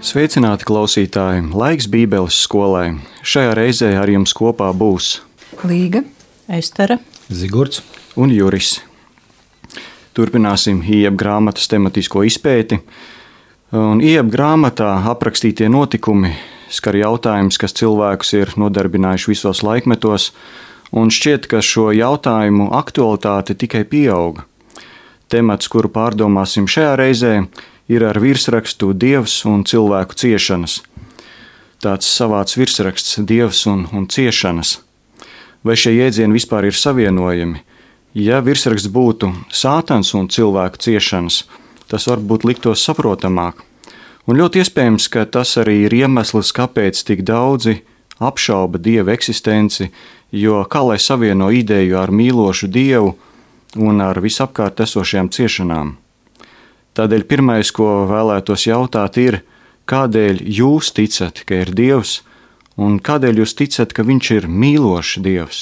Sveicināti klausītāji! Laiks Bībeles skolai. Šajā reizē ar jums kopā būs Līga, Estere, Zigorts un Juris. Turpināsim Ieba grāmatas tematisko izpēti. Un Ieba grāmatā aprakstītie notikumi skar jautājums, kas cilvēkus ir nodarbinājuši visos laikmetos, un šķiet, ka šo jautājumu aktualitāte tikai pieauga. Temats, kuru pārdomāsim šajā reizē, ir ar virsrakstu Dievs un cilvēku ciešanas. Tāds savāds virsraksts Dievs un ciešanas. Vai šie jēdzieni vispār ir savienojami? Ja virsraksts būtu Sātans un cilvēku ciešanas, tas varbūt liktos saprotamāk. Un ļoti iespējams, ka tas arī ir iemesls, kāpēc tik daudzi apšauba Dieva eksistenci, jo kā lai savieno ideju ar mīlošu Dievu un ar visapkārt esošajām ciešanām. Tādēļ pirmais, ko vēlētos jautāt, ir, kādēļ jūs ticat, ka ir Dievs, un kādēļ jūs ticat, ka Viņš ir mīlošs Dievs?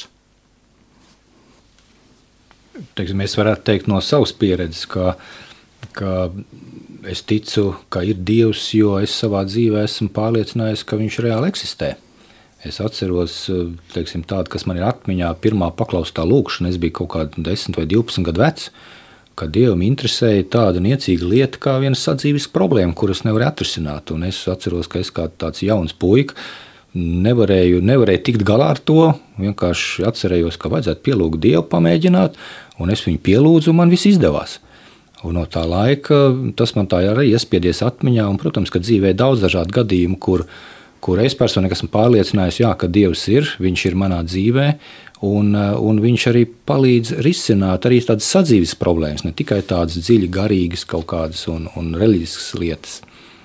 Es varētu teikt no savas pieredzes, ka es ticu, ka ir Dievs, jo es savā dzīvē esmu pārliecinājies, ka Viņš reāli eksistē. Es atceros, tādu, kas man ir atmiņā, pirmā paklaustā lūkšana, es biju kaut kādu 10 vai 12 gadu vecs, ka Dievam interesēja tāda niecīga lieta kā viena sadzīves problēma, kuras nevarēja atrisināt. Un es atceros, ka es kā tāds jauns puika nevarēju tikt galā ar to, vienkārši atcerējos, ka vajadzētu pielūgt Dievu, pamēģināt, un es viņu pielūdzu, un man viss izdevās. Un no tā laika tas man tā arī iespiedies atmiņā, un, protams, ka dzīvē daudz dažādu gadījumu, kur es personīgi esmu pārliecinājies, ka Dievs ir, Viņš ir manā dzīvē, un Viņš arī palīdz risināt arī tādas sadzīves problēmas, ne tikai tādas dziļi garīgas kaut kādas un reliģiskas lietas.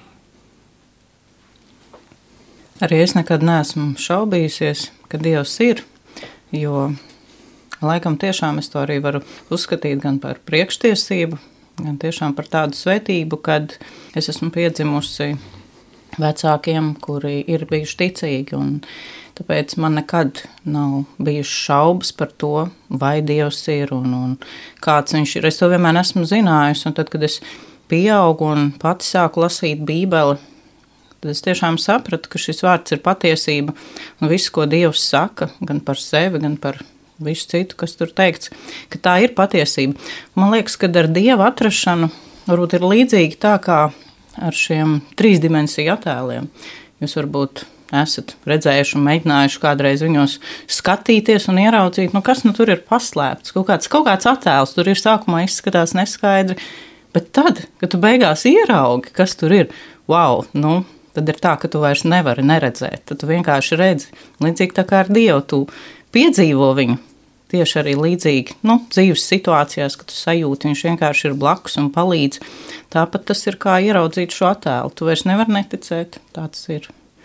arī es nekad neesmu šaubījusies, ka Dievs ir, jo laikam tiešām es to arī varu uzskatīt gan par priekštiesību, gan tiešām par tādu svētību, kad es esmu piedzimusi vecākiem, kuri ir bijuši ticīgi, un tāpēc man nekad nav bijušas šaubas par to, vai Dievs ir un kāds Viņš ir. Es to vienmēr esmu zinājusi, un tad, kad es pieaugu un pati sāku lasīt Bībeli, tad es tiešām sapratu, ka šis vārds ir patiesība, un viss, ko Dievs saka, gan par sevi, gan par visu citu, kas tur teikts, ka tā ir patiesība. Man liekas, ka ar Dieva atrašanu varbūt ir līdzīgi tā kā ar šiem trīsdimensiju attēliem. Jūs varbūt esat redzējuši un mēģinājuši kādreiz viņos skatīties un ieraudzīt, kas tur ir paslēpts. Kaut kāds attēls tur ir, sākumā izskatās neskaidri, bet tad, kad tu beigās ieraugi, kas tur ir, wow, tad ir tā, ka tu vairs nevari neredzēt. Tad tu vienkārši redzi. Līdzīgi tā kā ar Dievu tu piedzīvo viņu. Tieši arī līdzīgi dzīves situācijās, kad tu sajūti, Viņš vienkārši ir blakus un palīdz. Tāpat tas ir kā ieraudzīt šo attēlu. Tu vairs nevari neticēt, tāds ir.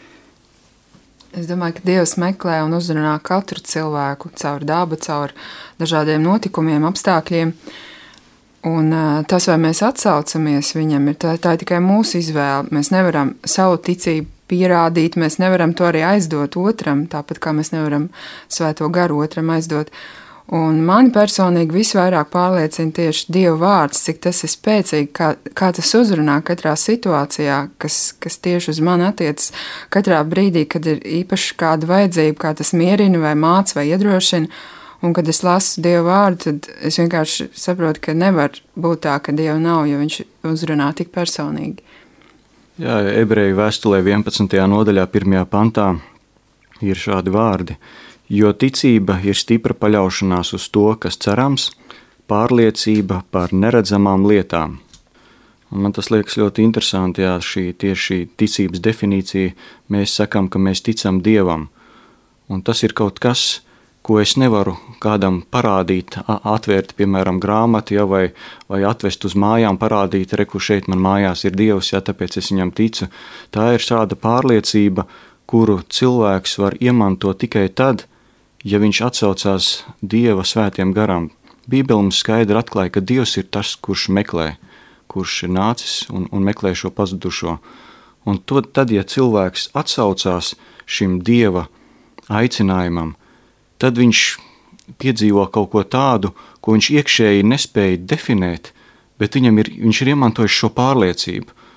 Es domāju, ka Dievs meklē un uzrunā katru cilvēku caur dabu, caur dažādiem notikumiem, apstākļiem. Un tas, vai mēs atsaucamies viņam, tā ir tikai mūsu izvēle. Mēs nevaram savu ticību pierādīt, mēs nevaram to arī aizdot otram, tāpat kā mēs nevaram svēto garu otram aizdot. Un mani personīgi visvairāk pārliecina tieši Dieva vārds, cik tas ir spēcīgi, kā tas uzrunā katrā situācijā, kas tieši uz mani attiecas katrā brīdī, kad ir īpaši kāda vajadzība, kā tas mierina vai māca vai iedrošina. Un, kad es lasu Dieva vārdu, tad es vienkārši saprotu, ka nevar būt tā, ka Dieva nav, jo Viņš uzrunā tik personīgi. Jā, Ebreju vēstulē 11. nodaļā 1. pantā ir šādi vārdi. Jo ticība ir stipra paļaušanās uz to, kas cerams, pārliecība par neredzamām lietām. Un man tas liekas ļoti interesanti, šī ticības definīcija. Mēs sakam, ka mēs ticam Dievam. Un tas ir kaut kas, ko es nevaru kādam parādīt, atvērt, piemēram, grāmatu, vai atvest uz mājām, parādīt, reku šeit man mājās ir Dievs, tāpēc es viņam ticu. Tā ir šāda pārliecība, kuru cilvēks var iemantot tikai tad, ja viņš atsaucās Dieva svētiem garam. Bībele mums skaidri atklāja, ka Dievs ir tas, kurš meklē, kurš ir nācis un meklē šo pazudušo. Un tad, ja cilvēks atsaucās šim Dieva aicinājumam, tad viņš piedzīvo kaut ko tādu, ko viņš iekšēji nespēja definēt, bet viņš ir iemantojis šo pārliecību.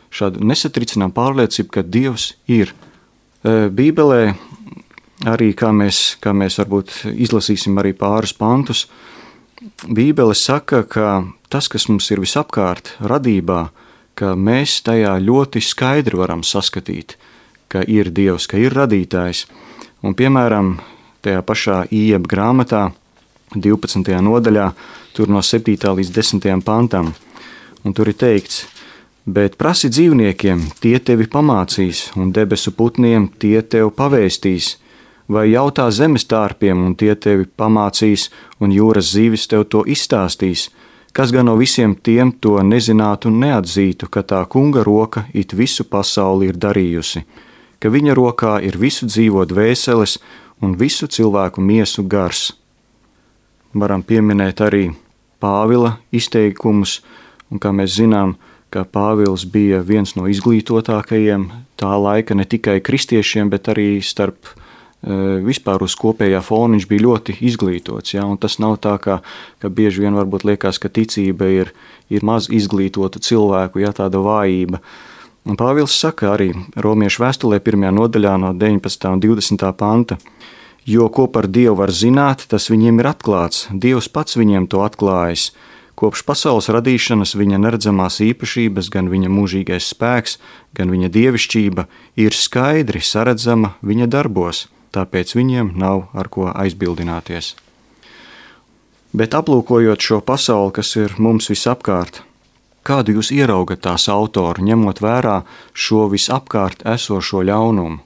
šādu nesatricināmu pārliecību, ka Dievs ir. Bībelē arī, kā mēs varbūt izlasīsim arī pāris pantus, Bībele saka, ka tas, kas mums ir visapkārt radībā, ka mēs tajā ļoti skaidri varam saskatīt, ka ir Dievs, ka ir radītājs. Un, piemēram, tajā pašā Ieba grāmatā, 12. nodaļā, tur no 7. līdz 10. pantam, un tur ir teikts: bet prasi dzīvniekiem, tie tevi pamācīs, un debesu putniem tie tev pavēstīs, vai jautā zemes tārpiem, un tie tevi pamācīs, un jūras zīvis tev to izstāstīs, kas gan no visiem tiem to nezinātu un neatzītu, ka tā kunga roka it visu pasauli ir darījusi, ka viņa rokā ir visu dzīvo dvēseles un visu cilvēku miesu gars. Varam pieminēt arī Pāvila izteikumus, un kā mēs zinām, ka Pāvils bija viens no izglītotākajiem tā laika ne tikai kristiešiem, bet arī starp vispār uz kopējā fona viņš bija ļoti izglītots. Ja? Un tas nav tā, ka bieži vien varbūt liekas, ka ticība ir maz izglītota cilvēku, ja, tāda vājība. Un Pāvils saka arī Romiešu vēstulē 1. nodaļā no 19. un 20. panta: jo ko par Dievu var zināt, tas viņiem ir atklāts, Dievs pats viņiem to atklājis. Kopš pasaules radīšanas viņa neredzamās īpašības, gan viņa mūžīgais spēks, gan viņa dievišķība ir skaidri saredzama viņa darbos, tāpēc viņiem nav ar ko aizbildināties. Bet aplūkojot šo pasauli, kas ir mums visapkārt, kādu jūs ieraugat tās autoru, ņemot vērā šo visapkārt esošo ļaunumu?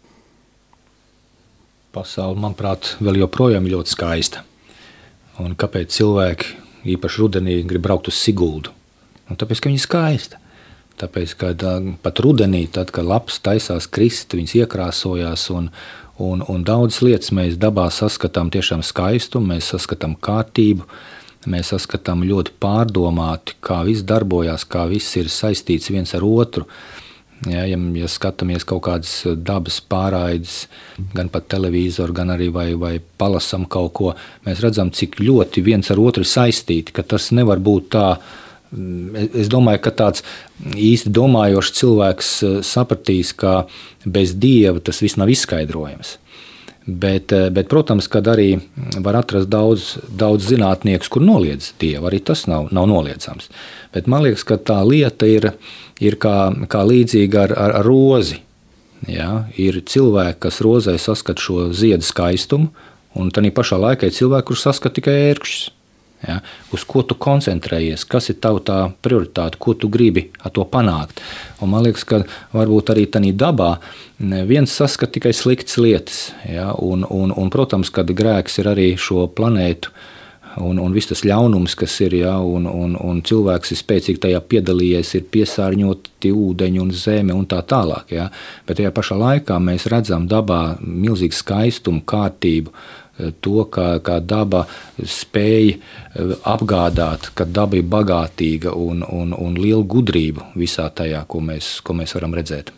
Pasaule, manuprāt, vēl joprojām ir ļoti skaista. Un kāpēc cilvēki īpaši rudenī grib braukt uz Siguldu? Un tāpēc, ka viņa ir skaista. Tāpēc, ka pat rudenī, tad, kad lapas taisās krist, viņas iekrāsojās un daudzas lietas mēs dabā saskatām tiešām skaistumu, mēs saskatām kārtību, mēs saskatām ļoti pārdomāti, kā viss darbojās, kā viss ir saistīts viens ar otru. Ja skatāmies kaut kādas dabas pārraides, gan pat televizoru, gan arī vai palasam kaut ko, mēs redzam, cik ļoti viens ar otru ir saistīti, ka tas nevar būt tā. Es domāju, ka tāds īsti domājošs cilvēks sapratīs, ka bez Dieva tas viss nav izskaidrojams. Bet, protams, kad arī var atrast daudz zinātniekus, kur noliedz Dievu, arī tas nav noliedzams. Bet man liekas, ka tā lieta ir kā līdzīga ar rozi. Ja? Ir cilvēki, kas rozē saskat šo ziedu skaistumu, un tādā pašā laikā ir cilvēki, kurš saskat tikai ērkšķus. Ja? Uz ko tu koncentrējies, kas ir tava tā prioritāte, ko tu gribi ar to panākt. Un man liekas, ka varbūt arī tādā dabā viens saskat tikai sliktas lietas. Ja? Un, protams, kad grēks ir arī šo planētu un viss tas ļaunums, kas ir, ja? un cilvēks ir spēcīgi tajā piedalījies, ir piesārņoti ūdeņi un zeme un tā tālāk. Ja? Bet tajā pašā laikā mēs redzam dabā milzīgu skaistumu, kārtību, to, kā daba spēja apgādāt, ka daba ir bagātīga un liela gudrība visā tajā, ko mēs varam redzēt.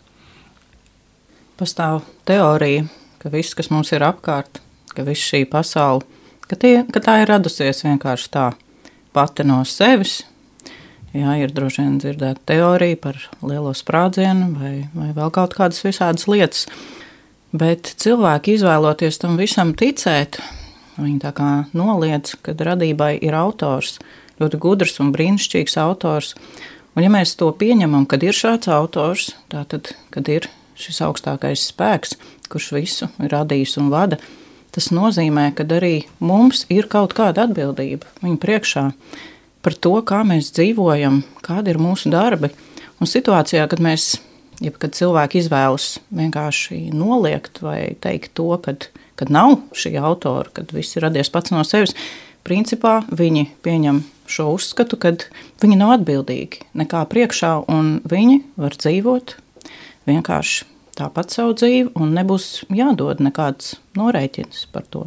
Pastāv teorija, ka viss, kas mums ir apkārt, ka viss šī pasaule, ka tā ir radusies vienkārši tā pati no sevis. Jā, ir droši vien dzirdēta teorija par lielo sprādzienu vai vēl kaut kādas visādas lietas. Bet cilvēki izvēloties tam visam ticēt, viņi tā kā noliedz, kad radībai ir autors, ļoti gudrs un brīnišķīgs autors. Un ja mēs to pieņemam, kad ir šāds autors, tātad, kad ir šis augstākais spēks, kurš visu ir radījis un vada, tas nozīmē, ka arī mums ir kaut kāda atbildība viņa priekšā par to, kā mēs dzīvojam, kādi ir mūsu darbi. Un situācijā, kad cilvēki izvēlas vienkārši noliegt vai teikt to, kad nav šī autora, kad viss ir radies pats no sevis, principā viņi pieņem šo uzskatu, kad viņi nav atbildīgi nekā priekšā un viņi var dzīvot vienkārši tāpat savu dzīvi un nebūs jādod nekāds norēķins par to.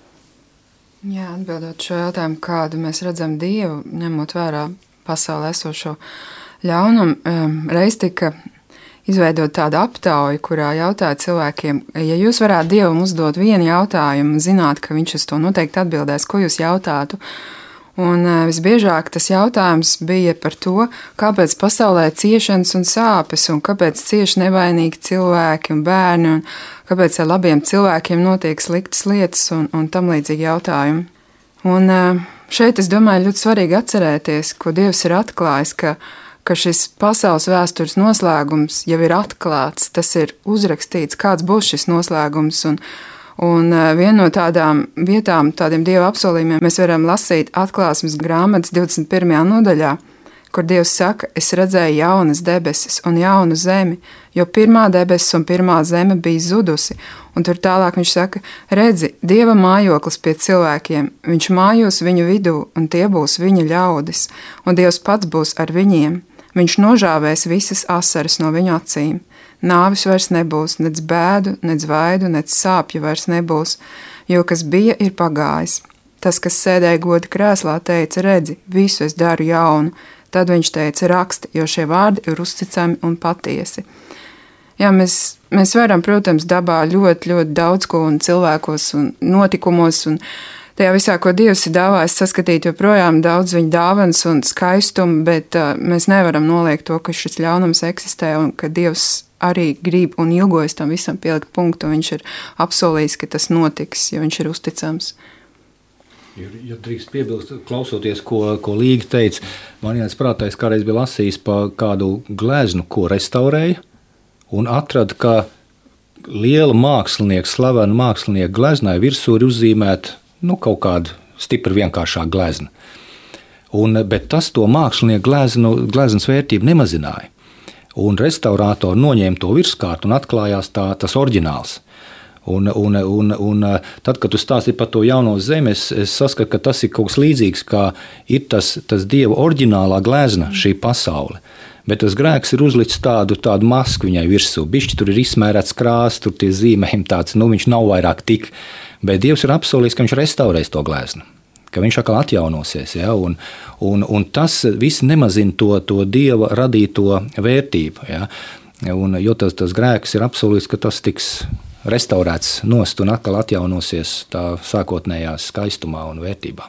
Jā, atbildot šo jautājumu, kādu mēs redzam Dievu, ņemot vērā pasaulē esošo ļaunumu, reiz tika izveidot tādu aptauju, kurā jautāja cilvēkiem, ja jūs varētu Dievam uzdot vienu jautājumu, zināt, ka viņš uz to noteikti atbildēs, ko jūs jautātu. Un visbiežāk tas jautājums bija par to, kāpēc pasaulē ir ciešanas un sāpes, un kāpēc cieši nevainīgi cilvēki un bērni, un kāpēc ar labiem cilvēkiem notiek sliktas lietas un tam līdzīgi jautājumi. Un šeit, es domāju, ļoti svarīgi atcerēties, ko Dievs ir atklājis, ka šis pasaules vēstures noslēgums jau ir atklāts, tas ir uzrakstīts, kāds būs šis noslēgums, un viena no tādām vietām, tādiem Dieva apsolījumiem, mēs varam lasīt Atklāsmes grāmatas 21. nodaļā, kur Dievs saka, es redzēju jaunas debesis un jaunu zemi, jo pirmā debesis un pirmā zeme bija zudusi, un tur tālāk viņš saka, redzi, Dieva mājoklis pie cilvēkiem, viņš mājos viņu vidū, un tie būs viņa ļaudis, un Dievs pats būs ar viņiem, viņš nožāvēs visas asaras no viņu acīm. Nāvis vairs nebūs, nec bēdu, nec vaidu, nec sāpju vairs nebūs, jo kas bija, ir pagājis. Tas, kas sēdēja goda krēslā, teica, redzi, visu es daru jaunu. Tad viņš teica, raksti, jo šie vārdi ir uzticami un patiesi. Jā, mēs varam, protams, dabā ļoti, ļoti daudz ko un cilvēkos un notikumos un tajā visā, ko Dievs ir dāvājis, saskatīt joprojām daudz viņa dāvanas un skaistumu, bet mēs nevaram noliegt to, ka šis ļaunums eksistē un ka Dievs arī grib un ilgojas tam visam pielikt punktu, un viņš ir apsolījis, ka tas notiks, jo viņš ir uzticams. Ja drīkst piebilst, klausoties, ko Līga teica, man jāc prātā, es kādreiz biju lasījis par kādu gleznu, ko restaurēja, un atrada, ka liela mākslinieka, slavena mākslinieka gleznai virsū ir uzzīmēta kaut kāda stipri vienkāršā glezna. Bet tas to mākslinieku gleznas vērtību nemazināja. Un restaurātori noņēma to virskārtu un atklājās tas oriģināls. Un tad, kad tu stāstīji par to jauno zemi, es saskatu, ka tas ir kaut kas līdzīgs, kā ir tas Dieva oriģinālā glezna, šī pasaule. Bet tas grēks ir uzlicis tādu masku viņai virsū. Bišķi tur ir izsmērēts krāsas, tur tie zīmējumi tāds, viņš nav vairāk tik. Bet Dievs ir apsolījis, ka viņš restaurēs to gleznu. Ka viņš atkal atjaunosies, ja? un tas viss nemazina to Dieva radīto vērtību. Ja? Jo tas grēks ir apsolīts, ka tas tiks restaurēts nost un atkal atjaunosies tā sākotnējā skaistumā un vērtībā.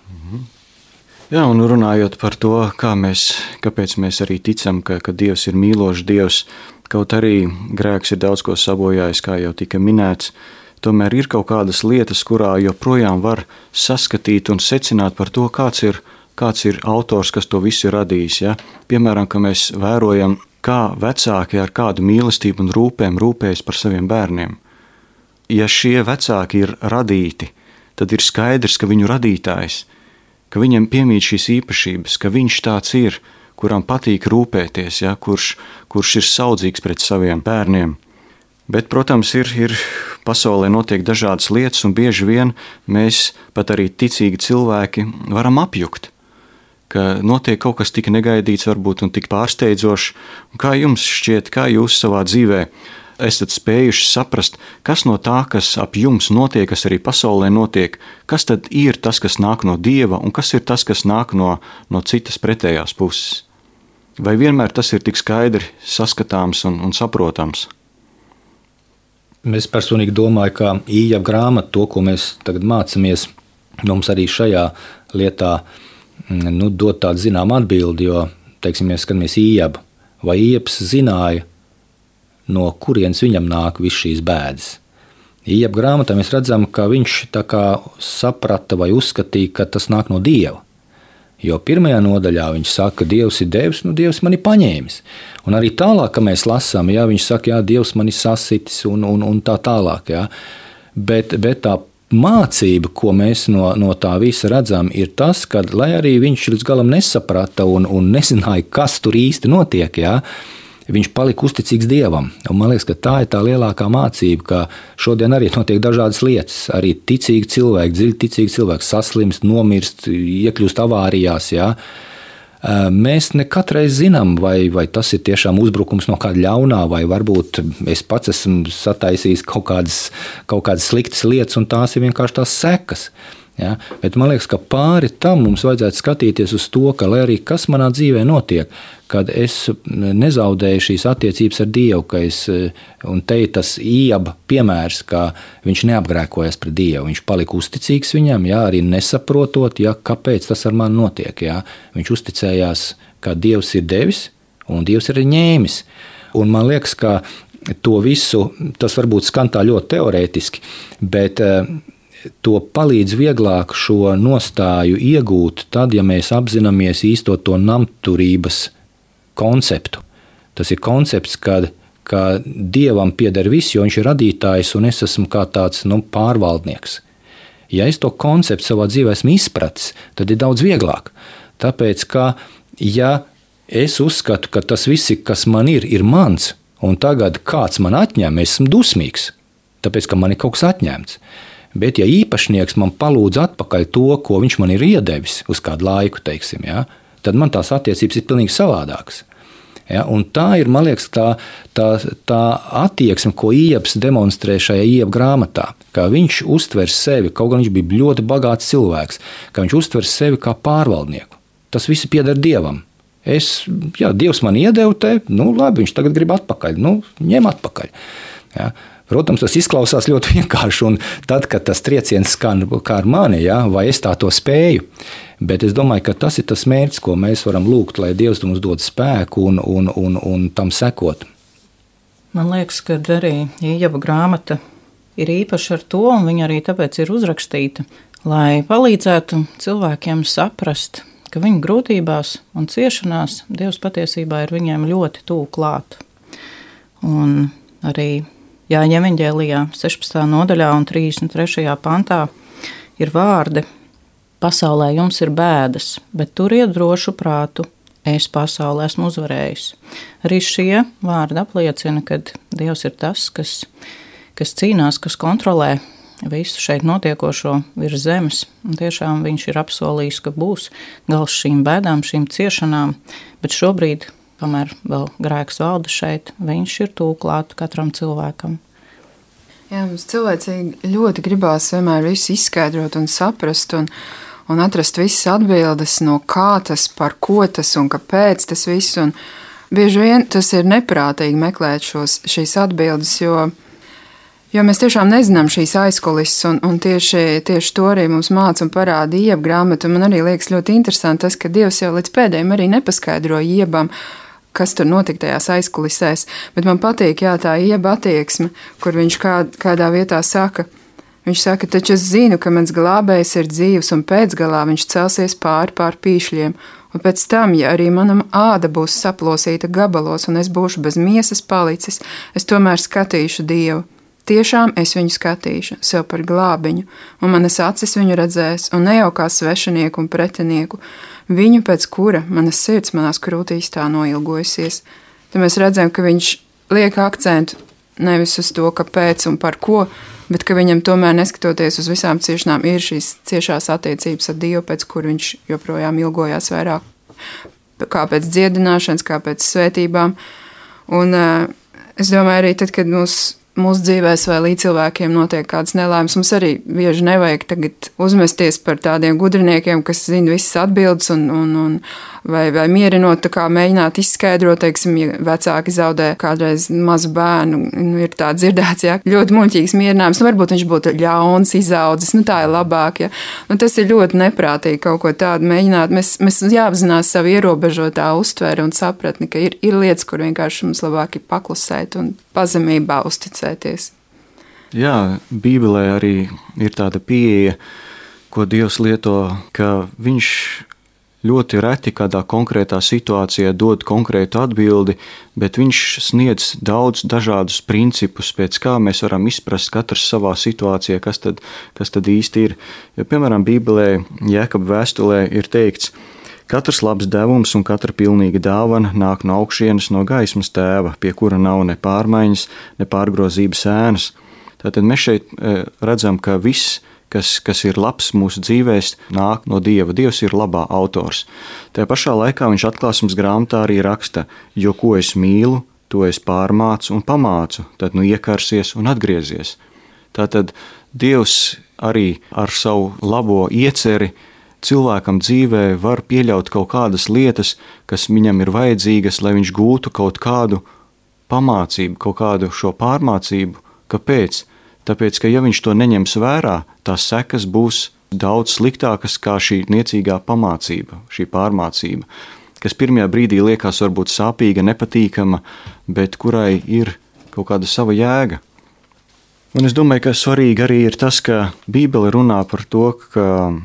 Jā, un runājot par to, kāpēc mēs arī ticam, ka Dievs ir mīlošs Dievs, kaut arī grēks ir daudz ko sabojājis, kā jau tika minēts, tomēr ir kaut kādas lietas, kurā joprojām var saskatīt un secināt par to, kāds ir autors, kas to visu ir radījis. Ja? Piemēram, ka mēs vērojam, kā vecāki ar kādu mīlestību un rūpēm rūpējas par saviem bērniem. Ja šie vecāki ir radīti, tad ir skaidrs, ka viņu radītājs, ka viņam piemīt šīs īpašības, ka viņš tāds ir, kuram patīk rūpēties, ja? kurš ir saudzīgs pret saviem bērniem. Bet, protams, ir pasaulē notiek dažādas lietas, un bieži vien mēs, pat arī ticīgi cilvēki, varam apjukt, ka notiek kaut kas tik negaidīts, varbūt, un tik pārsteidzošs. Kā jums šķiet, kā jūs savā dzīvē esat spējuši saprast, kas no tā, kas ap jums notiek, kas arī pasaulē notiek, kas tad ir tas, kas nāk no Dieva, un kas ir tas, kas nāk no citas pretējās puses? Vai vienmēr tas ir tik skaidri saskatāms un saprotams? Es personīgi domāju, ka Ījaba grāmata, to, ko mēs tagad mācāmies, mums arī šajā lietā dod tādu zinām atbildi, jo, teiksim, mēs skatāmies Ījabu, vai Ījabs zināja, no kurienes viņam nāk viss šīs bēdas. Ījaba grāmatā mēs redzam, ka viņš tā kā saprata vai uzskatīja, ka tas nāk no Dieva. Jo pirmajā nodaļā viņš saka, ka Dievs ir devis, Dievs mani paņēmis. Un arī tālāk, ka mēs lasām, viņš saka, Dievs mani sasitis un tā tālāk. Jā. Bet tā mācība, ko mēs no tā visa redzam, ir tas, ka, lai arī viņš līdz galam nesaprata un nezināja, kas tur īsti notiek, jā, viņš palika uzticīgs Dievam. Un man liekas, ka tā ir tā lielākā mācība, ka šodien arī notiek dažādas lietas. Arī ticīgi cilvēki, dziļi ticīgi cilvēki saslimst, nomirst, iekļūst avārijās. Jā. Mēs nekatreiz zinām, vai tas ir tiešām uzbrukums no kāda ļaunā, vai varbūt es pats esmu sataisījis kaut kādas sliktas lietas, un tās ir vienkārši tās sekas. Ja? Bet man liekas, ka pāri tam mums vajadzētu skatīties uz to, ka, lai arī kas manā dzīvē notiek, kad es nezaudēju šīs attiecības ar Dievu, un te ir tas Ieba piemērs, ka viņš neapgrēkojas pret Dievu, viņš palika uzticīgs viņam, ja, arī nesaprotot, ja, kāpēc tas ar mani notiek. Ja. Viņš uzticējās, ka Dievs ir devis un Dievs ir ņēmis. Un man liekas, ka to visu, tas varbūt skan tā ļoti teorētiski, bet to palīdz vieglāk šo nostāju iegūt tad, ja mēs apzināmies īsto to namturības konceptu. Tas ir koncepts, ka Dievam pieder viss, jo viņš ir radītājs un es esmu kā tāds pārvaldnieks. Ja es to konceptu savā dzīvē esmu izpratis, tad ir daudz vieglāk. Tāpēc, ka ja es uzskatu, ka tas viss, kas man ir mans, un tagad kāds man atņem, es esmu dusmīgs, tāpēc, ka man ir kaut kas atņemts. Bet ja īpašnieks man palūdz atpakaļ to, ko viņš man ir iedevis uz kādu laiku, teiksim, ja, tad man tās attiecības ir pilnīgi savādākas. Ja, un tā ir, man liekas, tā attieksme, ko Iebs demonstrē šajā Ieba grāmatā, ka viņš uztver sevi, kaut gan viņš bija ļoti bagāts cilvēks, ka viņš uztver sevi kā pārvaldnieku. Tas viss pieder Dievam. Dievs man iedeva te, labi, viņš tagad grib atpakaļ, ņem atpakaļ. Ja. Protams, tas izklausās ļoti vienkārši, un tad, kad tas trieciens skan kā ar mani, ja, vai es tā to spēju, bet es domāju, ka tas ir tas mērķis, ko mēs varam lūgt, lai Dievs mums dod spēku un tam sekot. Man liekas, ka arī Ieba grāmata ir īpaša ar to, un viņa arī tāpēc ir uzrakstīta, lai palīdzētu cilvēkiem saprast, ka viņu grūtībās un ciešanās Dievs patiesībā ir viņiem ļoti tuvu klāt. Un arī Jāņa evaņģēlijā 16. nodaļā un 33. pantā ir vārdi: pasaulē jums ir bēdas, bet turiet drošu prātu, es pasaulē esmu uzvarējis. Arī šie vārdi apliecina, ka Dievs ir tas, kas cīnās, kas kontrolē visu šeit notiekošo virs zemes. Un tiešām viņš ir apsolījis, ka būs gals šīm bēdām, šīm ciešanām, bet šobrīd, kamēr vēl grēks valda šeit, viņš ir tuvu klāt katram cilvēkam. Jā, mums cilvēcīgi ļoti gribās vienmēr visu izskaidrot un saprast un atrast visas atbildes, no kā tas, par ko tas un kāpēc tas viss. Un bieži vien tas ir neprātīgi meklēt šīs atbildes, jo mēs tiešām nezinām šīs aizkulises, un tieši to arī mums māca un parāda Ieba grāmata. Man arī liekas ļoti interesanti tas, ka Dievs jau līdz pēdējiem arī nepaskaidro Iebam, kas tur notika tajās aizkulisēs, bet man patīk, tā Ieba attieksme, kur viņš kādā vietā saka, taču es zinu, ka mans glābējs ir dzīvs, un pēcgalā viņš celsies pār pīšļiem, un pēc tam, ja arī manam āda būs saplosīta gabalos, un es būšu bez miesas palicis, es tomēr skatīšu Dievu. Tiešām es viņu skatīšu, sev par glābiņu, un manas acis viņu redzēs, un ne jau kā svešinieku un pretinieku, viņu pēc kura manas sirds manās krūtīs tā noilgojusies. Tad mēs redzam, ka viņš liek akcentu nevis uz to, kāpēc un par ko, bet ka viņam tomēr, neskatoties uz visām ciešanām, ir šīs ciešās attiecības ar Dievu, pēc kur viņš joprojām ilgojās vairāk, kā pēc dziedināšanas, kā pēc svētībām. Un es domāju arī tad, kad mūsu dzīvēs vai līdzcilvēkiem notiek kādas nelaimes, mums arī bieži nevajag tagad uzmesties par tādiem gudriniekiem, kas zina visas atbildes vai mierinot, tā kā mēģināt izskaidrot, teiksim, ja vecāki zaudē kādreiz mazu bērnu, ir tā dzirdēts, ļoti muļķīgs mierinājums, varbūt viņš būtu ļauns, izaudzis, tā ir labāk, tas ir ļoti neprātīgi kaut ko tādu mēģināt. Mēs jāapzinās savu ierobežotā uztveri un sapratni, ka ir lietas, kur vienkārši mums labāk ir paklusēt un pazemībā uzticēties. Jā, Bībelē arī ir tāda pieeja, ko Dievs lieto, ka viņš ļoti reti kādā konkrētā situācijā dod konkrētu atbildi, bet viņš sniedz daudz dažādus principus, pēc kā mēs varam izprast katrs savā situācijā, kas tad īsti ir. Ja, piemēram, Bībelē, Jēkaba vēstulē ir teikts: katrs labs devums un katra pilnīga dāvana nāk no augšienes, no gaismas tēva, pie kura nav ne pārmaiņas, ne pārgrozības ēnas. Tātad mēs šeit redzam, ka viss, kas ir labs mūsu dzīvēs, nāk no Dieva. Dievs ir labā autors. Tajā pašā laikā viņš Atklāsmes grāmatā arī raksta: jo ko es mīlu, to es pārmācu un pamācu, tad iekarsies un atgriezies. Tātad Dievs arī ar savu labo ieceri cilvēkam dzīvē var pieļaut kaut kādas lietas, kas viņam ir vajadzīgas, lai viņš gūtu kaut kādu pamācību, kaut kādu šo pārmācību. Kāpēc? Tāpēc, ka ja viņš to neņems vērā, tās sekas būs daudz sliktākas kā šī niecīgā pamācība, šī pārmācība, kas pirmajā brīdī liekas varbūt sāpīga, nepatīkama, bet kurai ir kaut kāda sava jēga. Un es domāju, ka svarīgi arī ir tas, ka Bībele runā par to, ka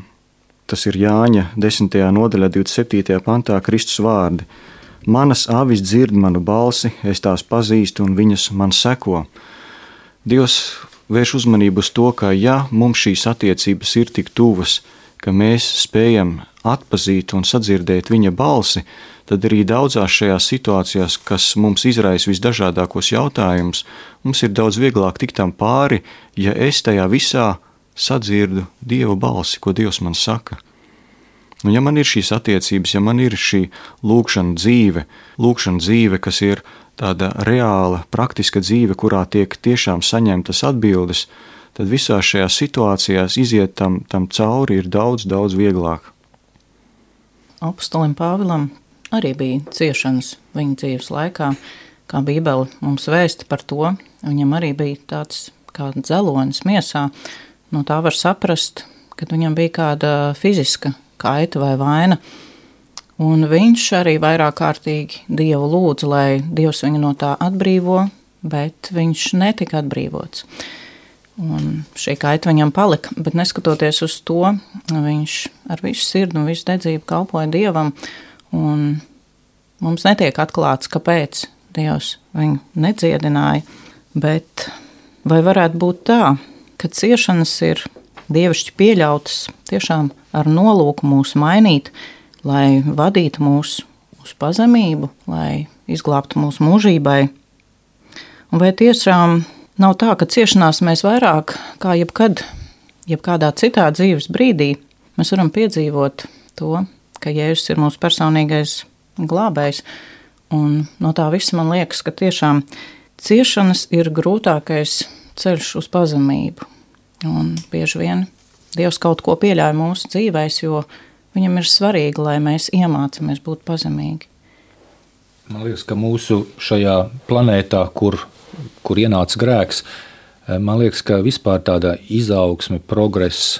tas ir Jāņa 10. nodaļā 27. pantā Kristus vārdi. Manas avis dzird manu balsi, es tās pazīstu un viņas man seko. Dievs vērš uzmanību uz to, ka ja mums šīs attiecības ir tik tuvas, ka mēs spējam atpazīt un sadzirdēt viņa balsi, tad arī daudzās šajās situācijās, kas mums izraisa visdažādākos jautājumus, mums ir daudz vieglāk tikt tam pāri, ja es tajā visā sadzirdu Dieva balsi, ko Dievs man saka. Un ja man ir šīs attiecības, ja man ir šī lūkšana dzīve, kas ir tāda reāla, praktiska dzīve, kurā tiek tiešām saņemtas atbildes, tad visās šajās situācijās iziet tam cauri ir daudz, daudz vieglāk. Apostolim Pāvilam arī bija ciešanas viņa dzīves laikā, kā Bībele mums vēsta par to. Viņam arī bija tāds kā dzelonis miesā. No tā var saprast, ka viņam bija kāda fiziska kaita vai vaina. Un viņš arī vairāk kārtīgi Dievu lūdza, lai Dievs viņu no tā atbrīvo, bet viņš netika atbrīvots. Un šī kaita viņam palika, bet neskatoties uz to, viņš ar visu sirdi un visu dedzību kalpoja Dievam, un mums netiek atklāts, kāpēc Dievs viņu nedziedināja, bet vai varētu būt tā, ka ciešanas ir dievišķi pieļautas tiešām ar nolūku mūs mainīt, lai vadītu mūs uz pazemību, lai izglābtu mūsu mūžībai? Un vai tiešām nav tā, ka ciešanās mēs vairāk kā jebkādā citā dzīves brīdī mēs varam piedzīvot to, ka Jēzus ir mūsu personīgais glābējs, un no tā visa man liekas, ka tiešām ciešanas ir grūtākais ceļš uz pazemību. Un bieži vien Dievs kaut ko pieļauj mūsu dzīvēs, jo viņam ir svarīgi, lai mēs iemācāmies būt pazemīgi. Man liekas, ka mūsu šajā planētā, kur ienāca grēks, man liekas, ka vispār tāda izaugsme, progress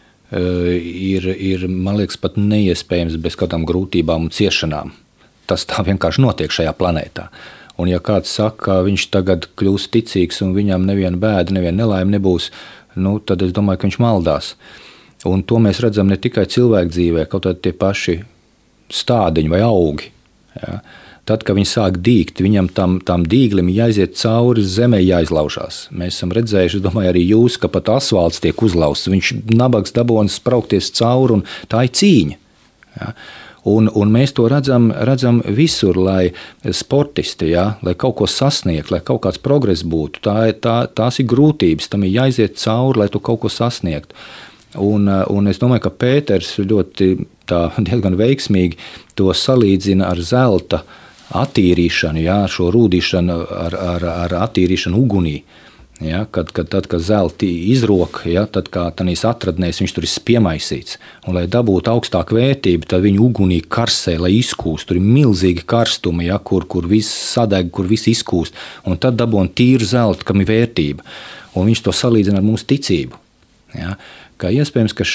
ir, man liekas, pat neiespējams bez kādām grūtībām un ciešanām. Tas tā vienkārši notiek šajā planētā. Un ja kāds saka, ka viņš tagad kļūst ticīgs un viņam neviena bēda, neviena nelaime nebūs, tad es domāju, ka viņš maldās. Un to mēs redzam ne tikai cilvēku dzīvē, kaut arī tie paši stādiņi vai augi. Ja? Tad, kad viņi sāk dīgt, viņam tam dīglim jāiziet cauri, zemē jāizlaužās. Mēs esam redzējuši, es domāju, arī jūs, ka pat asfalts tiek uzlausts. Viņš nabags dabūns spraukties cauri, un tā ir cīņa. Ja? Un mēs to redzam visur, lai sportisti, ja, lai kaut ko sasniegt, lai kaut kāds progress būtu. Tās ir grūtības, tam ir jāiziet cauri, lai tu kaut ko sasniegtu. Un es domāju, ka Pēters diezgan veiksmīgi to salīdzina ar zelta attīrīšanu, ja, šo rūdīšanu ar attīrīšanu ugunī. Ja, kad zelti izrok, ja, tad kā tanīs atradnēs, viņš tur ir piemaisīts. Un, lai dabūtu augstāku vērtību, tad viņu ugunī karsē, lai izkūst. Tur ir milzīgi karstumi, ja, kur viss sadeg, kur viss izkūst. Un tad dabūna tīru zeltu, kam ir vērtība. Un viņš to salīdzina ar mūsu ticību. Ja. Kā iespējams, ka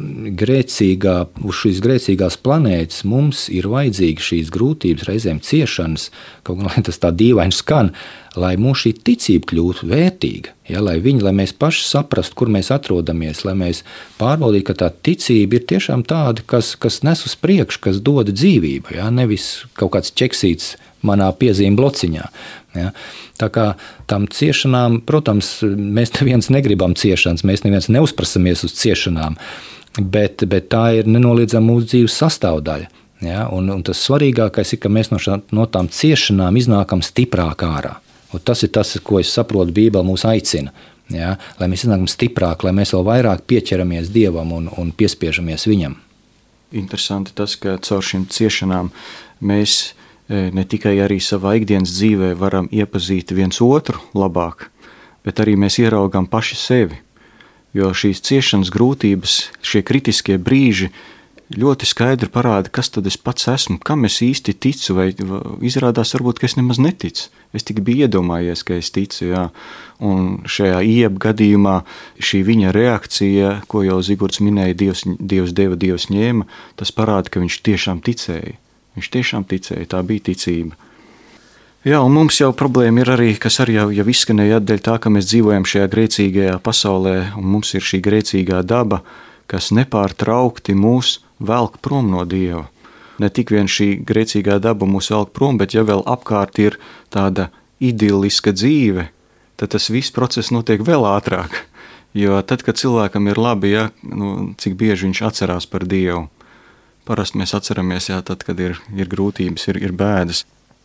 uz šīs grēcīgās planētas mums ir vajadzīgas šīs grūtības, reizēm ciešanas, kaut gan tas tā dīvaini skan, lai mūsu šī ticība kļūtu vērtīga, ja, lai mēs paši saprastu, kur mēs atrodamies, lai mēs pārbaudītu, ka tā ticība ir tiešām tāda, kas nes uz priekšu, kas dod dzīvību, ja, nevis kaut kāds ķeksīts manā piezīme blociņā. Ja. Tā kā tam ciešanām, protams, mēs neviens negribam ciešanas, mēs neviens neuzprasamies uz ciešanām, bet tā ir nenoliedzama mūsu dzīves sastāvdaļa. Ja. Un tas svarīgākais ir, ka mēs no tām ciešanām iznākam stiprāk ārā. Un tas ir tas, ko es saprotu, Bībele mūs aicina. Ja. Lai mēs iznākam stiprāk, lai mēs vēl vairāk pieķeramies Dievam un piespiežamies Viņam. Interesanti tas, ka caur šīm ciešanām mēs ne tikai arī savā ikdienas dzīvē varam iepazīt viens otru labāk, bet arī mēs ieraugam paši sevi. jo šīs ciešanas grūtības, šie kritiskie brīži ļoti skaidri parāda, kas tad es pats esmu, kam es īsti ticu, vai izrādās varbūt, ka es nemaz neticu. Es tik biju iedomājies, ka es ticu, jā. Un šajā Ieba gadījumā šī viņa reakcija, ko jau Zigorts minēja, Dievs deva, Dievs ņēma, tas parāda, ka viņš tiešām ticēja. Viņš tiešām ticēja, tā bija ticība. Jā, un mums jau problēma ir arī, kas arī jau izskanēja atdēļ tā, ka mēs dzīvojam šajā grēcīgajā pasaulē, un mums ir šī grēcīgā daba, kas nepārtraukti mūs velk prom no Dieva. Ne tik vien šī grēcīgā daba mūs velk prom, bet ja vēl apkārt ir tāda idilliska dzīve, tad tas viss process notiek vēl ātrāk. Jo tad, kad cilvēkam ir labi, ja, cik bieži viņš atcerās par Dievu. Parasti mēs atceramies, ja, tad, kad ir grūtības, ir bēdas.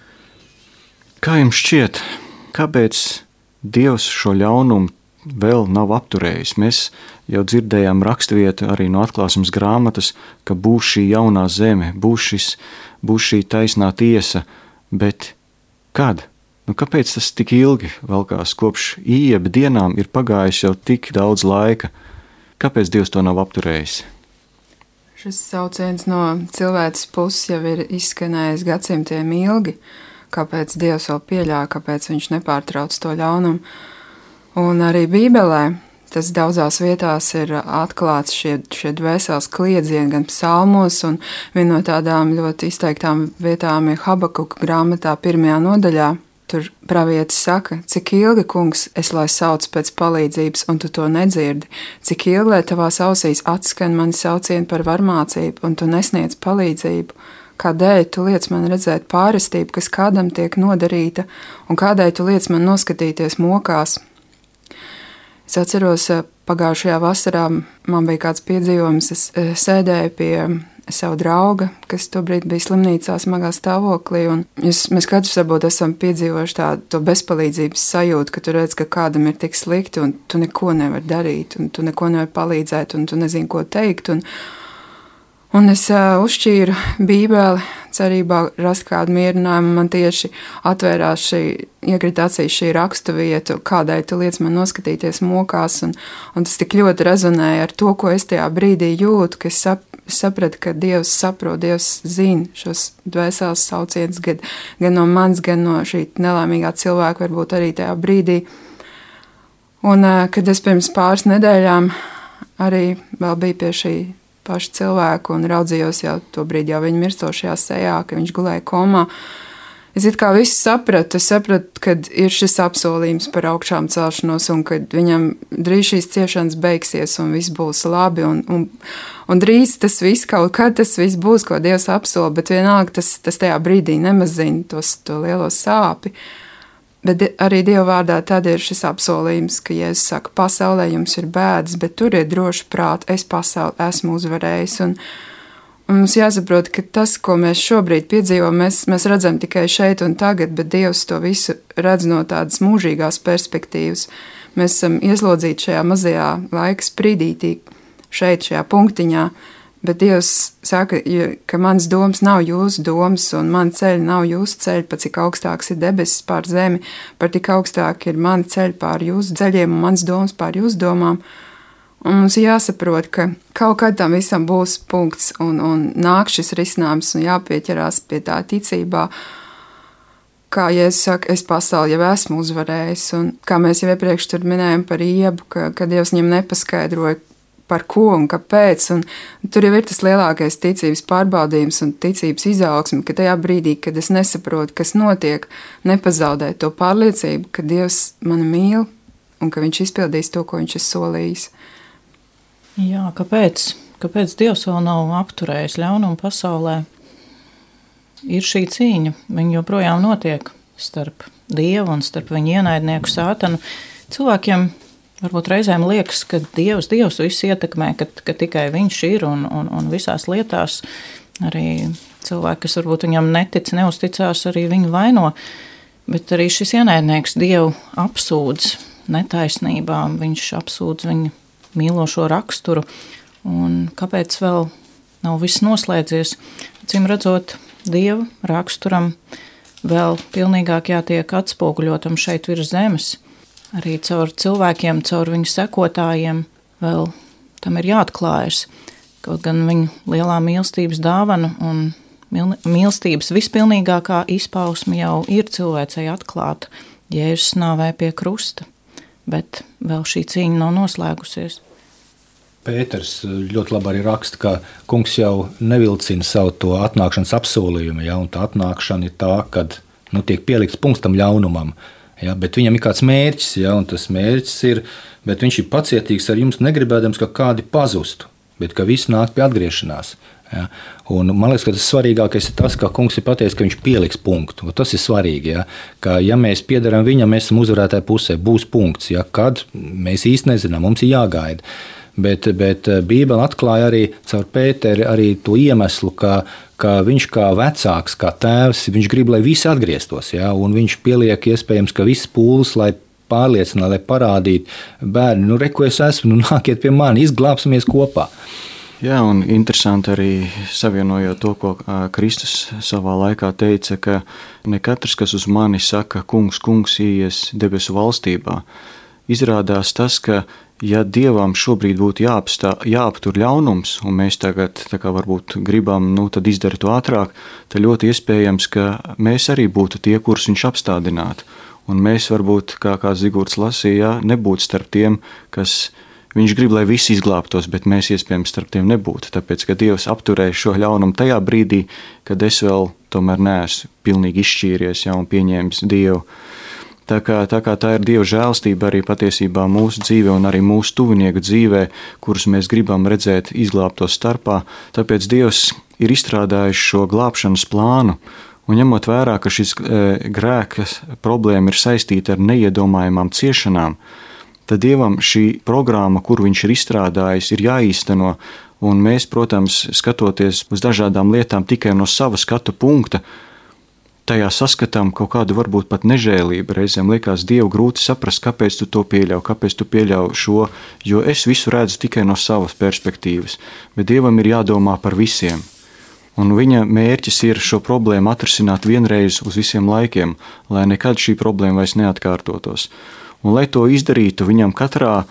Kā jums šķiet, kāpēc Dievs šo ļaunumu vēl nav apturējis? Mēs jau dzirdējām raksturvietu arī no Atklāsmes grāmatas, ka būs šī jaunā zeme, būs šī taisnā tiesa, bet kad? Kāpēc tas tik ilgi velkās? Kopš Ieba dienām ir pagājis jau tik daudz laika. Kāpēc Dievs to nav apturējis? Šis sauciens no cilvēces puses jau ir izskanējis gadsimtiem ilgi. Kāpēc Dievs vēl pieļāva, kāpēc viņš nepārtrauc to ļaunumu. Un arī Bībelē tas daudzās vietās ir atklāts šie dvēseles kliedzieni, gan psalmos, un viena no tādām ļoti izteiktām vietām ir Habakuka grāmatā 1. nodaļā. Tur pravietis saka, cik ilgi, kungs, es lai sauc pēc palīdzības, un tu to nedzirdi, cik ilgi, lai tavās ausīs atskan mani saucieni par varmācību, un tu nesniedz palīdzību. Kādēļ tu liec man redzēt pārestību, kas kādam tiek nodarīta, un kādēļ tu liec man noskatīties mokās? Es atceros, pagājušajā vasarā man bija kāds piedzīvojums, es sēdēju pie savu drauga, kas tobrīd bija slimnīcā smagā stāvoklī, un mēs katrs varbūt esam piedzīvojuši to bezpalīdzības sajūtu, ka tu redz, ka kādam ir tik slikti, un tu neko nevari darīt, un tu neko nevari palīdzēt, un tu nezini, ko teikt, un es uzšķīru Bībeli, cerībā rast kādu mierinājumu. Man tieši atvērās iekrita acīs šī rakstu vieta, kādēļ tu liec man noskatīties mokās, un tas tik ļoti rezonēja ar to, ko es tajā brīdī jūtu, ka es sapratu, ka Dievs saprot, Dievs zina šos dvēseles saucienus, gan no manis, gan no šī nelēmīgā cilvēka, varbūt arī tajā brīdī. Un kad es pirms pāris nedēļām arī vēl biju pie šī paši cilvēku un raudzījos jau to brīdi jau viņa mirstošajā sejā, ka viņš gulēja komā. Es it kā visu sapratu, ka ir šis apsolījums par augšām celšanos un ka viņam drīz šīs ciešanas beigsies un viss būs labi un drīz tas viss, kaut kad tas viss būs, ko Dievs apsola, bet vienalga tas tajā brīdī nemazina to lielo sāpi. Bet arī Dieva vārdā tad ir šis apsolījums, ka Jēzus saka, pasaulē jums ir bēdas, bet turiet droši prātu, es pasauli esmu uzvarējis. Un mums jāsaprot, ka tas, ko mēs šobrīd piedzīvojam, mēs redzam tikai šeit un tagad, bet Dievs to visu redz no tādas mūžīgās perspektīvas. Mēs esam ieslodzīti šajā mazajā laika sprīdītī, šeit, šajā punktiņā, bet Dievs saka, ka mans domas nav jūsu domas, un man ceļi nav jūsu ceļi, pat cik augstāks ir debesis pār zemi, par tik augstāk ir mani ceļi pār jūsu ceļiem, un mans domas pār jūsu domām. Un mums ir jāsaprot, ka kaut kad tam visam būs punkts, un nāk šis risinājums, un jāpieķerās pie tā ticībā, kā Jēzus saka, es pasauli jau esmu uzvarējis, un kā mēs jau iepriekš tur minējam par Iebu, ka Dievs viņam nepaskaidroja, par ko un kāpēc, un tur jau ir tas lielākais ticības pārbaudījums un ticības izaugsme, ka tajā brīdī, kad es nesaprotu, kas notiek, nepazaudēt to pārliecību, ka Dievs mani mīl un ka viņš izpildīs to, ko viņš ir solījis. Jā, kāpēc Dievs vēl nav apturējis ļaunumu pasaulē? Ir šī cīņa, viņa joprojām notiek starp Dievu un starp viņa ienaidnieku Sātanu. Cilvēkiem varbūt reizēm liekas, ka Dievs visu ietekmē, ka tikai viņš ir un visās lietās arī cilvēki, kas varbūt viņam netic, neusticās, arī viņu vaino, bet arī šis ienaidnieks Dievu apsūdz netaisnībām, viņš apsūdz viņa mīlošo raksturu, un kāpēc vēl nav viss noslēdzies? Acīm redzot, Dieva raksturam vēl pilnīgāk jātiek atspoguļotam šeit virs zemes, arī caur cilvēkiem, caur viņu sekotājiem, vēl tam ir jāatklājas. Kaut gan viņa lielā mīlestības dāvana un mīlestības vispilnīgākā izpausme jau ir cilvēcei atklāta Jēzus nāvē pie krusta, bet vēl šī cīņa nav noslēgusies. Pēters ļoti labi arī raksta, ka kungs jau nevilcina savu to atnākšanas apsolījumu, ja, un tā atnākšana ir tā, kad tiek pielikts punkts tam ļaunumam, ja, bet viņam ir kāds mērķis, ja, un tas mērķis ir, bet viņš ir pacietīgs ar jums, negribēdams, ka kādi pazustu, bet ka visi nāk pie atgriešanās. Ja. Un man liekas, ka tas svarīgākais ir tas, ka kungs ir pateicis, ka viņš pieliks punktu. Un tas ir svarīgi, ja. Ka ja mēs piederam viņam, mēs esam uzvarētāji pusē, būs punkts, ja. Kad mēs īsti nezinām, mums ir jāgaida. Bet Bībele atklāja arī caur Pēteri arī to iemeslu, ka viņš kā vecāks, kā tēvs, viņš grib, lai visi atgrieztos, ja. Un viņš pieliek iespējams, ka viss pūles, lai pārliecinātu, lai parādītu bērni, re, ko es esmu, nākiet pie mani, izglābsimies kopā. Jā, un interesanti arī savienojot to, ko Kristus savā laikā teica, ka ne katrs, kas uz mani saka, kungs, kungs, ies debesu valstībā. Izrādās tas, ka ja Dievam šobrīd būtu jāaptur ļaunums, un mēs tagad tā kā varbūt gribam, tad izdara to ātrāk, tad ļoti iespējams, ka mēs arī būtu tie, kurus viņš apstādinātu. Un mēs varbūt, kā Zigurds lasīja, nebūtu starp tiem, kas viņš grib, lai visi izglābtos, bet mēs iespējams starp tiem nebūtu, tāpēc, ka Dievs apturēja šo ļaunumu tajā brīdī, kad es vēl tomēr neesmu pilnīgi izšķīries, ja, un pieņēmis Dievu. Tā kā tā ir Dieva žēlstība arī patiesībā mūsu dzīvē un arī mūsu tuvinieku dzīvē, kurus mēs gribam redzēt izglābtos starpā, tāpēc Dievs ir izstrādājis šo glābšanas plānu, un ņemot vērā, ka šis grēkas problēma ir saistīta ar neiedomājumām ciešanām, tad Dievam šī programma, kuru viņš ir izstrādājis, ir jāīsteno, un mēs, protams, skatoties uz dažādām lietām tikai no sava skatu punkta, tajā saskatām kaut kādu varbūt pat nežēlību. Reizēm liekas Dievu grūti saprast, kāpēc tu to pieļauj, kāpēc tu pieļauj šo, jo es visu redzu tikai no savas perspektīvas, bet Dievam ir jādomā par visiem. Un viņa mērķis ir šo problēmu atrisināt vienreiz uz visiem laikiem, lai nekad šī problēma vairs neatkārtotos. Un, lai to izdarītu, viņam katrā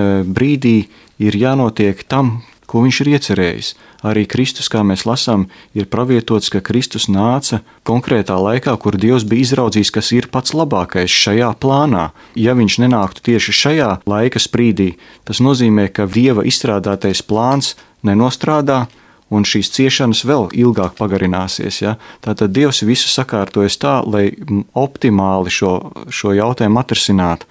brīdī ir jānotiek tam, ko viņš ir iecerējis. Arī Kristus, kā mēs lasām, ir pravietots, ka Kristus nāca konkrētā laikā, kur Dievs bija izraudzījis, kas ir pats labākais šajā plānā. Ja viņš nenāktu tieši šajā laika sprīdī, tas nozīmē, ka Dieva izstrādātais plāns nenostrādā, un šīs ciešanas vēl ilgāk pagarināsies. Ja? Tātad Dievs visu sakārtojas tā, lai optimāli šo jautājumu atrisinātu.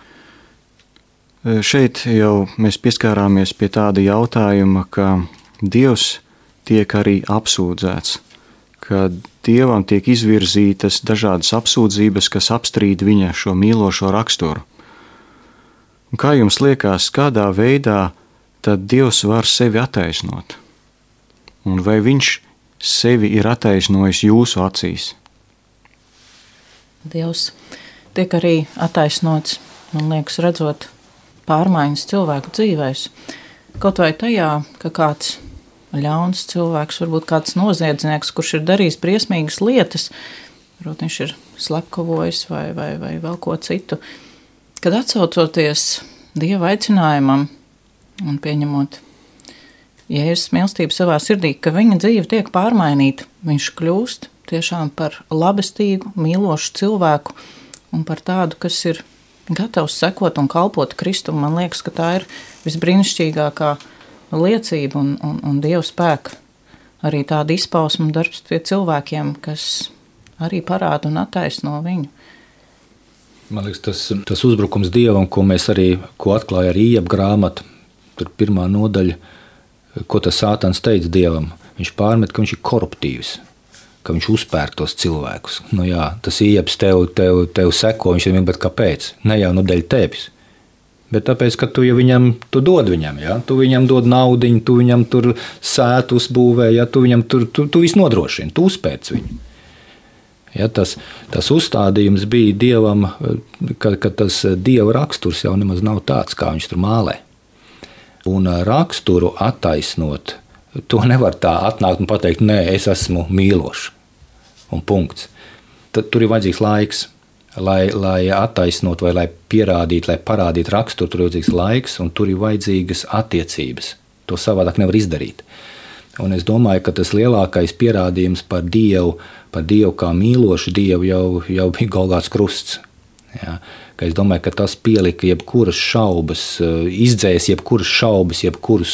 Šeit jau mēs pieskārāmies pie tāda jautājuma, ka Dievs tiek arī apsūdzēts, ka Dievam tiek izvirzītas dažādas apsūdzības, kas apstrīd viņa šo mīlošo raksturu. Un kā jums liekas, kādā veidā tad Dievs var sevi attaisnot? Un vai viņš sevi ir attaisnojis jūsu acīs? Dievs tiek arī attaisnots, man liekas, redzot pārmaiņas cilvēku dzīvēs. Kaut vai tajā, ka kāds ļauns cilvēks, varbūt kāds noziedznieks, kurš ir darījis briesmīgas lietas, varbūt viņš ir slepkavojis vai vēl ko citu, kad atsaucoties Dieva aicinājumam un pieņemot Jēzus mīlestību savā sirdī, ka viņa dzīve tiek pārmainīta, viņš kļūst tiešām par labestīgu, mīlošu cilvēku un par tādu, kas ir gatavs sekot un kalpot Kristum. Man liekas, ka tā ir visbrīnišķīgākā liecība un Dieva spēka. Arī tāda izpausme un darbs pie cilvēkiem, kas arī parāda un attaisno viņu. Man liekas, tas uzbrukums Dievam, ko atklāja arī Ieba grāmata, tur 1. nodaļa, ko tas Sātans teica Dievam. Viņš pārmet, ka viņš ir koruptīvs, ka viņš uzpērk tos cilvēkus. Nu jā, tas Iebs tev seko, viņš vienmēr, bet kāpēc? Ne jau dēļ tevis, bet tāpēc, ka tu dod viņam, ja? Tu viņam dod naudiņu, tu viņam tur sētu uzbūvē, ja? Tu viņam tu visu nodrošini, tu uzpērc viņu. Ja, tas uzstādījums bija Dievam, ka tas Dieva raksturs jau nemaz nav tāds, kā viņš tur mālē. Un raksturu attaisnot, to nevar tā atnākt un pateikt, nē, es esmu mīlošs. Un punkts. Tad tur ir vajadzīgs laiks. lai attaisnot vai lai pierādītu, lai parādītu raksturu, tur ir vajadzīgs laiks un tur ir vajadzīgas attiecības. To savādāk nevar izdarīt. Un es domāju, ka tas lielākais pierādījums par Dievu kā mīlošu Dievu jau bija Golgātas krusts. Ja? Ka es domāju, ka tas pielika jebkuras šaubas, izdzēs jebkuras šaubas, jebkurus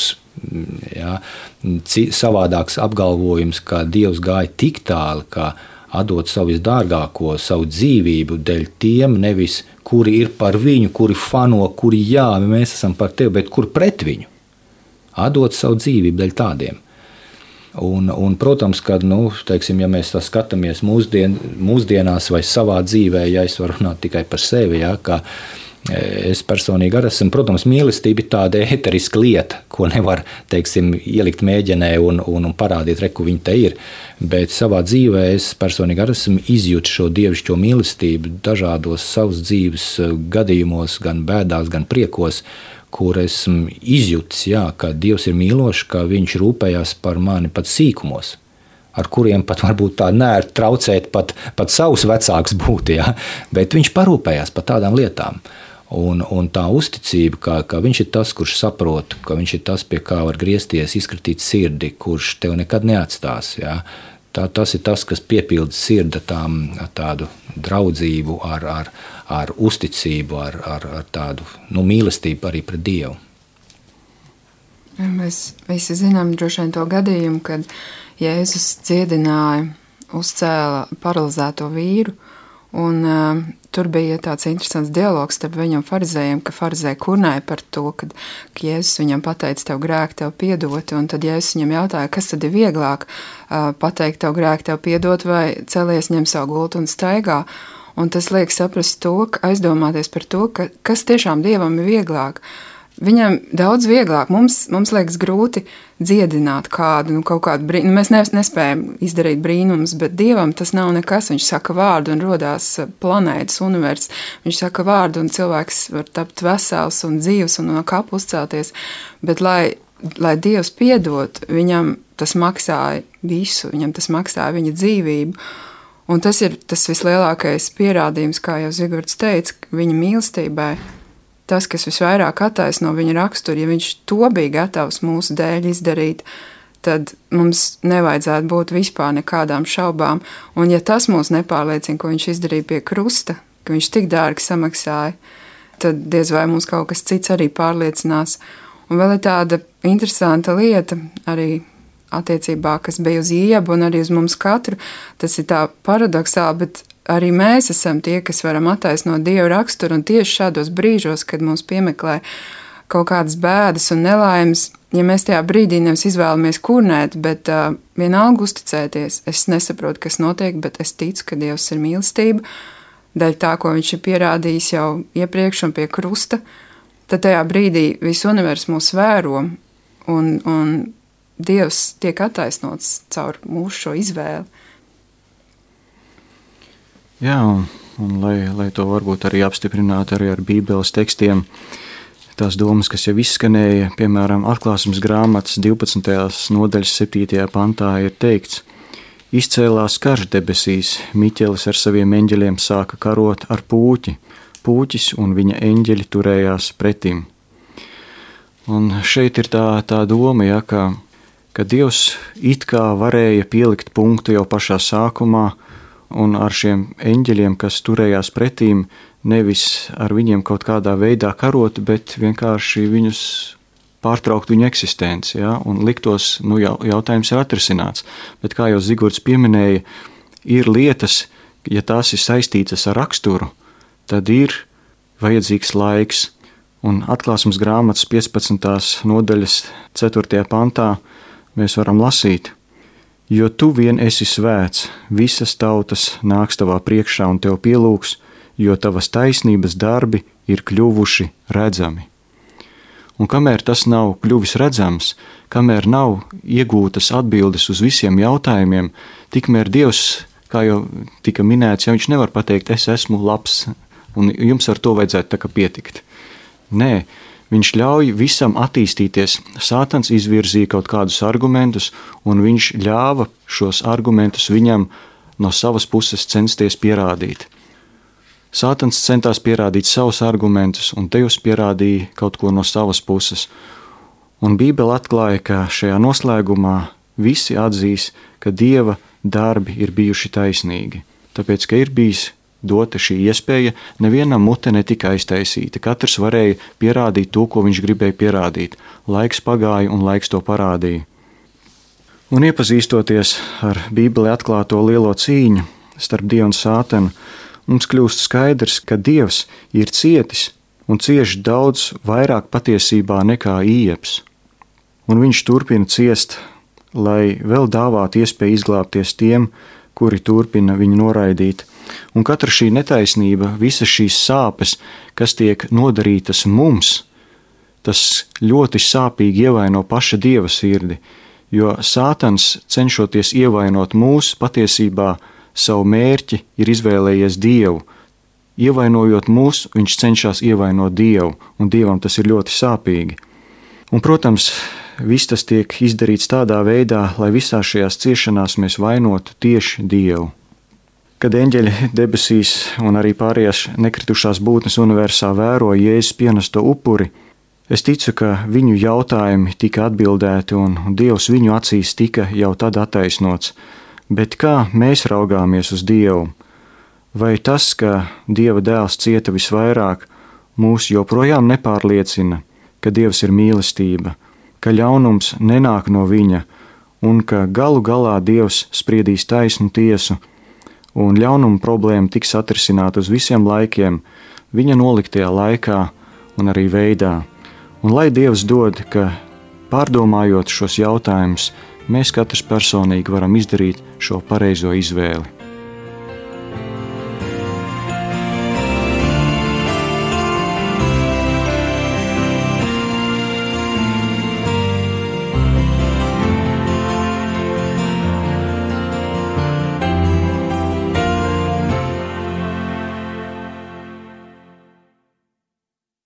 savādāks apgalvojums, ka Dievs gāja tik tālu, ka atdot savu visdārgāko, savu dzīvību dēļ tiem, nevis kuri ir par viņu, kuri fano, kuri jā, mēs esam par tevi, bet kur pret viņu. Atdot savu dzīvību dēļ tādiem. Un protams, kad, teiksim, ja mēs tā skatāmies mūsdienās vai savā dzīvē, ja es varu runāt tikai par sevi, ja, ka es personīgi arī esmu, protams, mīlestība ir tāda eteriska lieta, ko nevar, teiksim, ielikt mēģenē un parādīt, reku viņa te ir, bet savā dzīvē es personīgi arī esmu izjūtis šo dievišķo mīlestību dažādos savas dzīves gadījumos, gan bēdās, gan priekos, kur esmu izjutis, ka Dievs ir mīlošs, ka viņš rūpējās par mani pat sīkumos, ar kuriem pat varbūt tā nevar traucēt pat savus vecākus būt, bet viņš parūpējās par tādām lietām. Un tā uzticība, ka viņš ir tas, kurš saprot, ka viņš ir tas, pie kā var griezties, izkratīt sirdi, kurš tev nekad neatstās. Tas ir tas, kas piepilda sirdi tādu draudzību, ar uzticību, ar tādu mīlestību arī pret Dievu. Mēs visi zinām droši vien to gadījumu, kad Jēzus dziedināja, uzcēla paralizēto vīru, un tur bija tāds interesants dialogs starp viņu un farizējiem, ka farizēji kurnēja par to, ka Jēzus viņam pateica, tev grēki tev piedoti, un tad Jēzus viņam jautāja, kas tad ir vieglāk pateikt, tev grēki tev piedot, vai celies, ņem savu gultu un staigā. Un tas liek saprast to, aizdomāties par to, kas tiešām Dievam ir vieglāk. Viņam daudz vieglāk, mums liekas grūti dziedināt kādu, kaut kādu brīnumu. Mēs nespējam izdarīt brīnumus, bet Dievam tas nav nekas. Viņš saka vārdu un rodās planētas, universs. Viņš saka vārdu un cilvēks var tapt vesels un dzīvs un no kapu uzcelties. Bet, lai Dievs piedot, viņam tas maksāja visu, viņam tas maksāja viņa dzīvību. Un tas ir tas vislielākais pierādījums, kā jau Zigorts teica, viņa mīlestībai. Tas, kas visvairāk attaisno viņa raksturu, ja viņš to bija gatavs mūsu dēļ izdarīt, tad mums nevajadzētu būt vispār nekādām šaubām. Un ja tas mūs nepārliecina, ko viņš izdarīja pie krusta, ka viņš tik dārgi samaksāja, tad diez vai mums kaut kas cits arī pārliecinās. Un vēl ir tāda interesanta lieta arī attiecībā, kas bija uz Iebu un arī uz mums katru. Tas ir tā paradoksāli, bet arī mēs esam tie, kas varam attaisnot Dieva raksturu, un tieši šādos brīžos, kad mums piemeklē kaut kādas bēdas un nelaimes, ja mēs tajā brīdī nevis izvēlamies kurnēt, bet vienalga uzticēties. Es nesaprotu, kas notiek, bet es ticu, ka Dievs ir mīlestība, daļa tā, ko viņš ir pierādījis jau iepriekš un pie krusta, tad tajā brīdī visu universu mūs vēro, un Dievs tiek attaisnots caur mūsu šo izvēli. Jā, un lai to varbūt arī apstiprinātu arī ar Bībeles tekstiem, tās domas, kas jau izskanēja, piemēram, Atklāsmes grāmatas 12. nodaļas 7. pantā ir teikts: izcēlās karš debesīs, Miķelis ar saviem eņģeļiem sāka karot ar pūķi, pūķis un viņa eņģeļi turējās pretim. Un šeit ir tā doma, ka Dievs it kā varēja pielikt punktu jau pašā sākumā, un ar šiem eņģeļiem, kas turējās pretīm, nevis ar viņiem kaut kādā veidā karot, bet vienkārši viņus pārtraukt viņu eksistenci, un liktos, jautājums ir atrisināts. Bet kā jau Zigorts pieminēja, ir lietas, ja tās ir saistītas ar raksturu, tad ir vajadzīgs laiks. Un Atklāsmes grāmatas 15. nodaļas 4. pantā mēs varam lasīt: jo tu vien esi svēts, visas tautas nāks tavā priekšā un tev pielūgs, jo tavas taisnības darbi ir kļuvuši redzami. Un kamēr tas nav kļuvis redzams, kamēr nav iegūtas atbildes uz visiem jautājumiem, tikmēr Dievs, kā jau tika minēts, viņš nevar pateikt, es esmu labs, un jums ar to vajadzētu tā kā pietikt. Nē, viņš ļauj visam attīstīties. Sātans izvirzīja kaut kādus argumentus, un viņš ļāva šos argumentus viņam no savas puses censties pierādīt. Sātans centās pierādīt savus argumentus, un Dievs pierādīja kaut ko no savas puses. Un Bībele atklāja, ka šajā noslēgumā visi atzīs, ka Dieva darbi ir bijuši taisnīgi. Tāpēc, ka ir bijis dota šī iespēja, nevienam mute netika aiztaisīta. Katrs varēja pierādīt to, ko viņš gribēja pierādīt. Laiks pagāja un laiks to parādīja. Un iepazīstoties ar Bībelē atklāto lielo cīņu starp Dievu un Sātanu, mums kļūst skaidrs, ka Dievs ir cietis un cieš daudz vairāk patiesībā nekā Ieps. Un viņš turpina ciest, lai vēl dāvātu iespēju izglābties tiem, kuri turpina viņu noraidīt. Un katra šī netaisnība, visas šīs sāpes, kas tiek nodarītas mums, tas ļoti sāpīgi ievaino paša Dieva sirdi, jo Sātans, cenšoties ievainot mūs, patiesībā savu mērķi ir izvēlējies Dievu. Ievainojot mūs, viņš cenšas ievainot Dievu, un Dievam tas ir ļoti sāpīgi. Un, protams, viss tas tiek izdarīts tādā veidā, lai visās šajās ciešanās mēs vainotu tieši Dievu. Kad eņģeļi debesīs un arī pārējās nekritušās būtnes universā vēro Jēzus pienesto upuri, es ticu, ka viņu jautājumi tika atbildēti un Dievs viņu acīs tika jau tad attaisnots. Bet kā mēs raugāmies uz Dievu? Vai tas, ka Dieva dēls cieta visvairāk, mūs joprojām nepārliecina, ka Dievs ir mīlestība, ka ļaunums nenāk no viņa un ka galu galā Dievs spriedīs taisnu tiesu, un ļaunuma problēma tiks atrisināta uz visiem laikiem, viņa noliktajā laikā un arī veidā. Un lai Dievs dod, ka pārdomājot šos jautājumus, mēs katrs personīgi varam izdarīt šo pareizo izvēli.